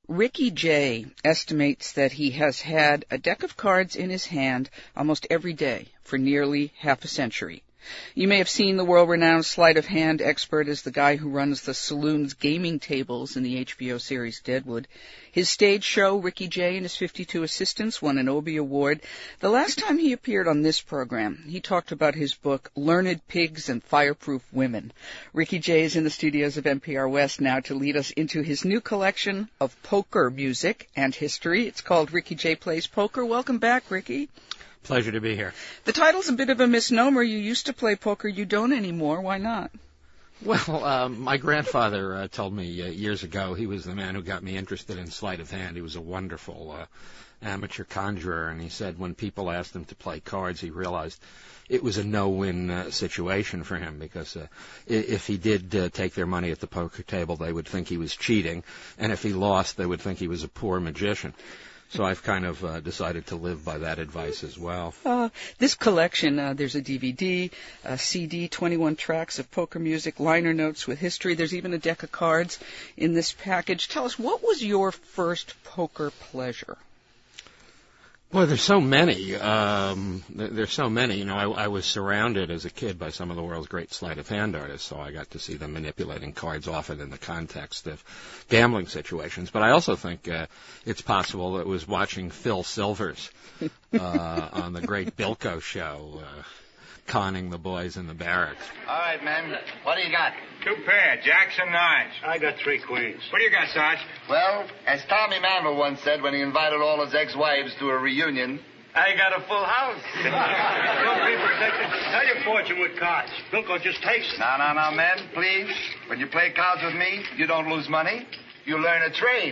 Ricky Jay estimates that he has had a deck of cards in his hand almost every day for nearly half a century. You may have seen the world-renowned sleight of hand expert as the guy who runs the saloon's gaming tables in the HBO series Deadwood. His stage show, Ricky Jay and his 52 Assistants, won an Obie Award. The last time he appeared on this program, he talked about his book, Learned Pigs and Fireproof Women. Ricky Jay is in the studios of NPR West now to lead us into his new collection of poker music and history. It's called Ricky Jay Plays Poker. Welcome back, Ricky. Pleasure to be here. The title's a bit of a misnomer. You used to play poker. You don't anymore. Why not? Well, my grandfather told me years ago, he was the man who got me interested in sleight of hand. He was a wonderful amateur conjurer, and he said when people asked him to play cards, he realized it was a no-win situation for him, because if he did take their money at the poker table, they would think he was cheating, and if he lost, they would think he was a poor magician. So I've kind of decided to live by that advice as well. This collection, there's a DVD, a CD, 21 tracks of poker music, liner notes with history. There's even a deck of cards in this package. Tell us, what was your first poker pleasure? Boy, there's so many. There's so many. You know, I was surrounded as a kid by some of the world's great sleight of hand artists, so I got to see them manipulating cards often in the context of gambling situations. But I also think it's possible that it was watching Phil Silvers on the great Bilko show, conning the boys in the barracks. All right, men. What do you got? 2 pair, jacks and nines. I got 3 queens. What do you got, Sarge? Well, as Tommy Manville once said when he invited all his ex-wives to a reunion, I got a full house. Don't be protected. Tell your fortune with cards. Bilko just takes it. No, men, please. When you play cards with me, you don't lose money. You learn a trade.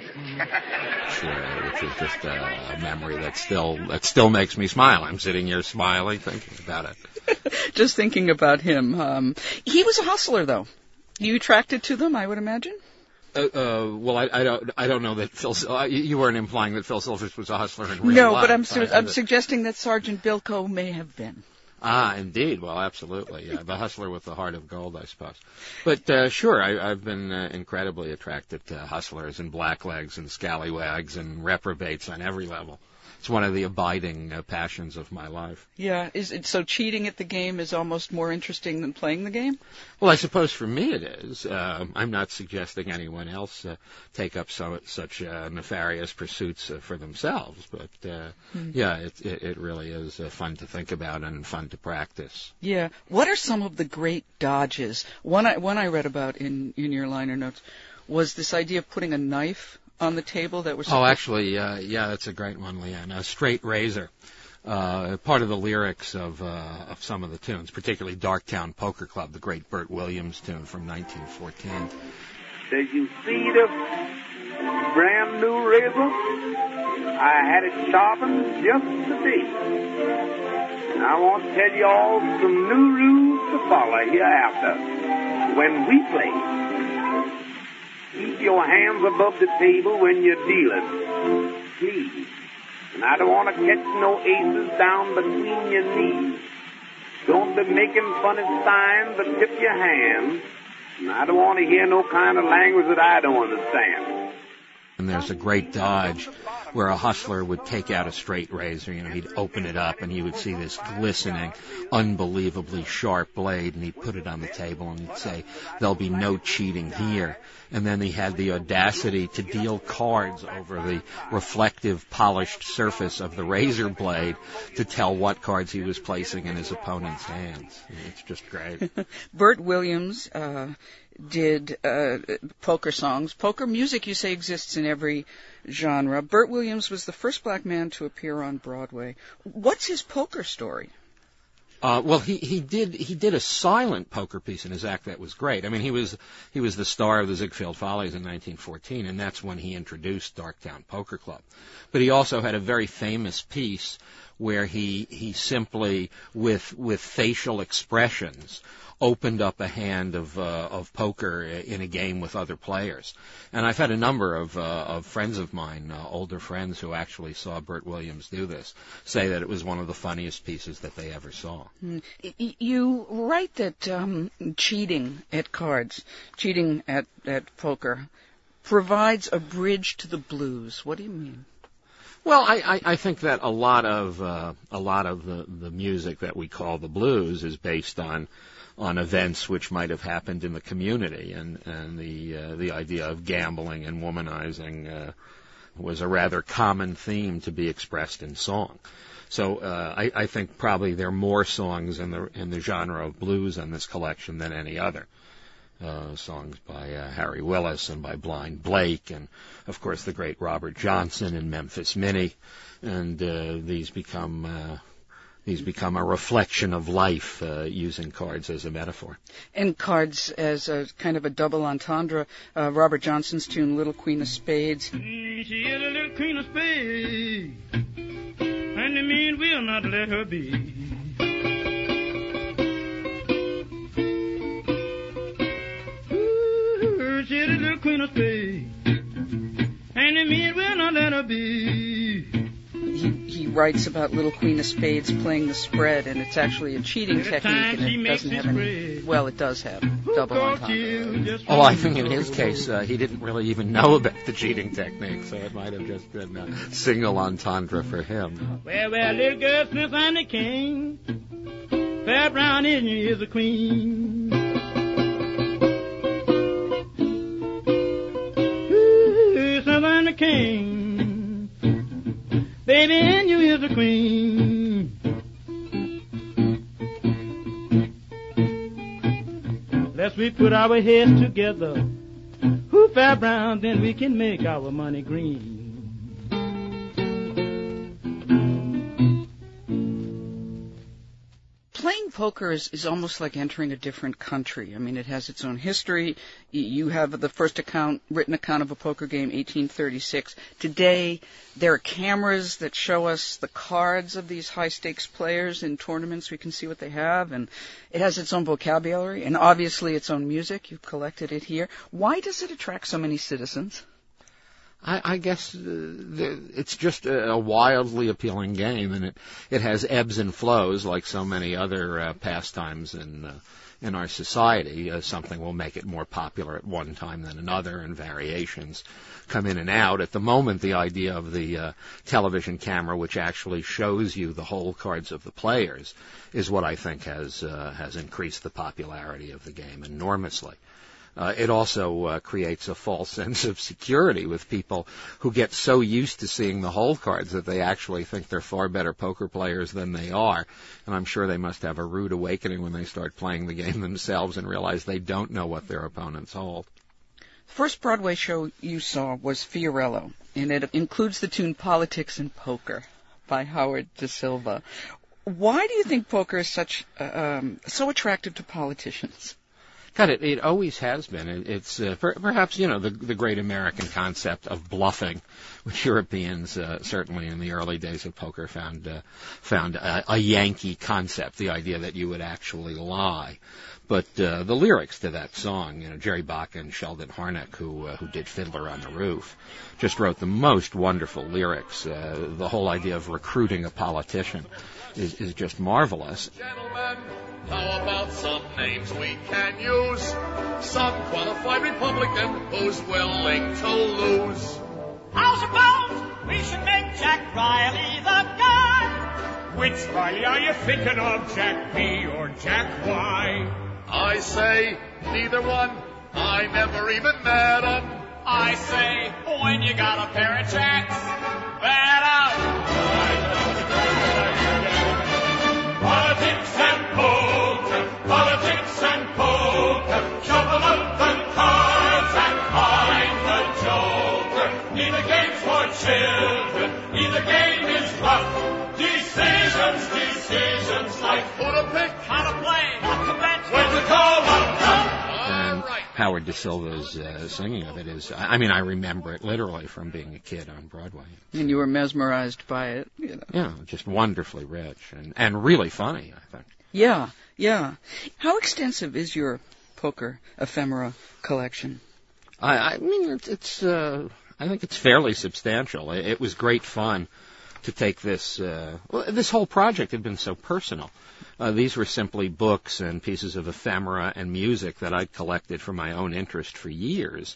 Sure, which is just a memory that still makes me smile. I'm sitting here smiling, thinking about it. Just thinking about him. He was a hustler, though. You attracted to them, I would imagine? Well, I don't know that Phil. You weren't implying that Phil Silvers was a hustler in real no, life. No, but I'm suggesting that Sergeant Bilko may have been. Ah, indeed. Well, absolutely. Yeah, the hustler with the heart of gold, I suppose. But sure, I've been incredibly attracted to hustlers and blacklegs and scallywags and reprobates on every level. It's one of the abiding passions of my life. Yeah. Is it so cheating at the game is almost more interesting than playing the game? Well, I suppose for me it is. I'm not suggesting anyone else take up such nefarious pursuits for themselves, but yeah, it really is fun to think about and fun to practice. Yeah. What are some of the great dodges? One I read about in your liner notes was this idea of putting a knife on the table that was... Oh, actually, yeah, that's a great one, Leanne. A straight razor. Part of the lyrics of some of the tunes, particularly Darktown Poker Club, the great Bert Williams tune from 1914. Did you see the brand new razor? I had it sharpened just today. And I want to tell you all some new rules to follow hereafter when we play. Keep your hands above the table when you're dealing, please. And I don't want to catch no aces down between your knees. Don't be making funny signs that tip your hands. And I don't want to hear no kind of language that I don't understand. And there's a great dodge where a hustler would take out a straight razor. You know, he'd open it up and he would see this glistening, unbelievably sharp blade, and he'd put it on the table and he'd say, "There'll be no cheating here." And then he had the audacity to deal cards over the reflective, polished surface of the razor blade to tell what cards he was placing in his opponent's hands. It's just great. Bert Williams did poker songs. Poker music, you say, exists in every genre. Bert Williams was the first black man to appear on Broadway. What's his poker story? Well, he did a silent poker piece in his act that was great. I mean, he was the star of the Ziegfeld Follies in 1914, and that's when he introduced Darktown Poker Club. But he also had a very famous piece where he simply with facial expressions opened up a hand of poker in a game with other players. And I've had a number of friends of mine, older friends who actually saw Bert Williams do this, say that it was one of the funniest pieces that they ever saw. You write that cheating at cards, cheating at poker, provides a bridge to the blues. What do you mean? Well, I think that a lot of the music that we call the blues is based on events which might have happened in the community, and the idea of gambling and womanizing was a rather common theme to be expressed in song. So I think probably there are more songs in the genre of blues in this collection than any other. Songs by Harry Willis and by Blind Blake, and of course the great Robert Johnson and Memphis Minnie, and these become a reflection of life, using cards as a metaphor. And cards as a kind of a double entendre. Robert Johnson's tune, Little Queen of Spades. She is a little queen of spades, and the men will not let her be. Ooh, she is a little queen of spades, and the men will not let her be. He writes about Little Queen of Spades playing the spread, and it's actually a cheating technique, and it doesn't have any... Well, it does have double entendre. Oh, I think in his case, he didn't really even know about the cheating technique, so it might have just been a single entendre for him. Well, little girl, since I'm the king, Fair Brown is the queen. Ooh, since I'm the king, baby, and you is the queen. Let's we put our heads together, who Fair Brown, then we can make our money green. Playing poker is almost like entering a different country. I mean, it has its own history. You have the first written account of a poker game, 1836. Today, there are cameras that show us the cards of these high-stakes players in tournaments. We can see what they have, and it has its own vocabulary, and obviously its own music. You've collected it here. Why does it attract so many citizens? I guess it's just a wildly appealing game, and it has ebbs and flows like so many other pastimes in our society. Something will make it more popular at one time than another, and variations come in and out. At the moment, the idea of the television camera, which actually shows you the whole cards of the players, is what I think has increased the popularity of the game enormously. It also creates a false sense of security with people who get so used to seeing the hole cards that they actually think they're far better poker players than they are. And I'm sure they must have a rude awakening when they start playing the game themselves and realize they don't know what their opponents hold. The first Broadway show you saw was Fiorello, and it includes the tune Politics and Poker by Howard Da Silva. Why do you think poker is so attractive to politicians? God, it always has been. It's perhaps, the great American concept of bluffing, which Europeans certainly in the early days of poker found a Yankee concept, the idea that you would actually lie. But the lyrics to that song, Jerry Bach and Sheldon Harnick, who did Fiddler on the Roof, just wrote the most wonderful lyrics. The whole idea of recruiting a politician is just marvelous. Gentlemen, how about some names we can use? Some qualified Republican who's willing to lose. How suppose we should make Jack Riley the guy? Which Riley are you thinking of, Jack B or Jack Y? I say neither one. I never even met him. I say when you got a pair of jacks, bet out. Politics and poker, politics and poker, shuffle up the cards and find the joker. Neither game's for children, neither game is rough. Decisions like who to pick, how to play, what to bet, when to call up. And Howard Da Silva's singing of it is, I remember it literally from being a kid on Broadway. And you were mesmerized by it. Yeah, just wonderfully rich and really funny, I think. Yeah. How extensive is your poker ephemera collection? I think it's fairly substantial. It was great fun to take this. This whole project had been so personal. These were simply books and pieces of ephemera and music that I'd collected for my own interest for years.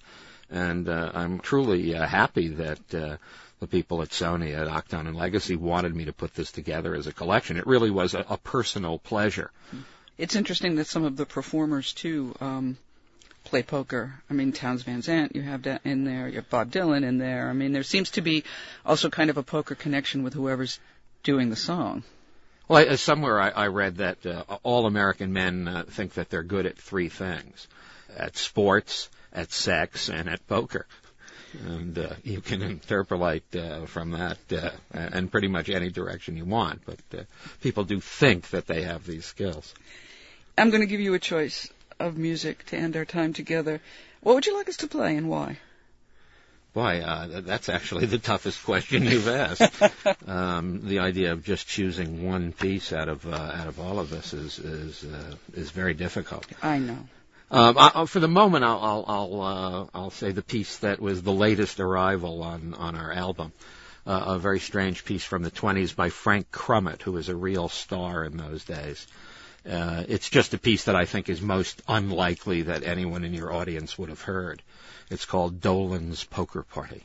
And I'm truly happy that the people at Sony, at Octon and Legacy, wanted me to put this together as a collection. It really was a personal pleasure. It's interesting that some of the performers, too, play poker. I mean, Townes Van Zandt, you have that in there. You have Bob Dylan in there. I mean, there seems to be also kind of a poker connection with whoever's doing the song. Well, somewhere I read that all American men think that they're good at three things: at sports, at sex, and at poker. And you can interpolate from that in pretty much any direction you want. But people do think that they have these skills. I'm going to give you a choice of music to end our time together. What would you like us to play and why? Boy, that's actually the toughest question you've asked. The idea of just choosing one piece out of all of this is very difficult. I know. For the moment, I'll say the piece that was the latest arrival on our album, a very strange piece from the 1920s by Frank Crummett, who was a real star in those days. It's just a piece that I think is most unlikely that anyone in your audience would have heard. It's called Dolan's Poker Party.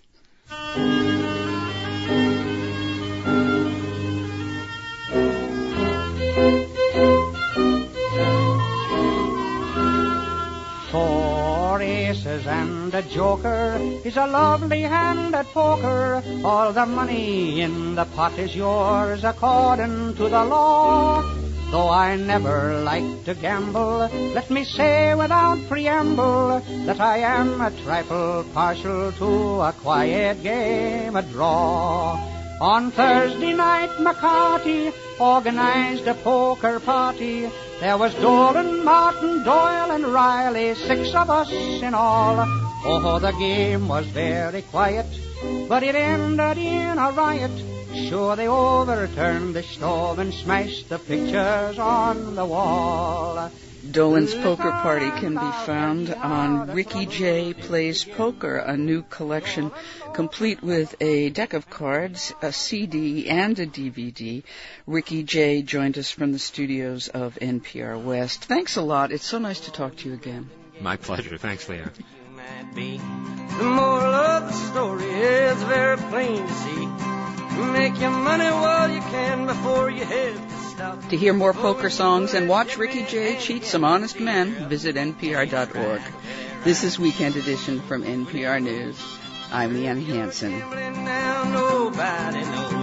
Four aces and a joker is a lovely hand at poker. All the money in the pot is yours according to the law. Though I never like to gamble, let me say without preamble that I am a trifle partial to a quiet game, a draw. On Thursday night, McCarty organized a poker party. There was Dolan, Martin, Doyle, and Riley, 6 of us in all. Oh, the game was very quiet, but it ended in a riot. Sure, they overturned the stove and smashed the pictures on the wall. Dolan's Poker Party can be found on Ricky J. Plays Poker, a new collection complete with a deck of cards, a CD, and a DVD. Ricky J. joined us from the studios of NPR West. Thanks a lot. It's so nice to talk to you again. My pleasure. Thanks, Leon. The moral of the story is very plain to see. Make your money while you can before you have to stop. To hear more poker songs and watch Ricky J. cheat some honest men, visit npr.org. This is Weekend Edition from NPR News. I'm Leanne Hansen. Now nobody knows.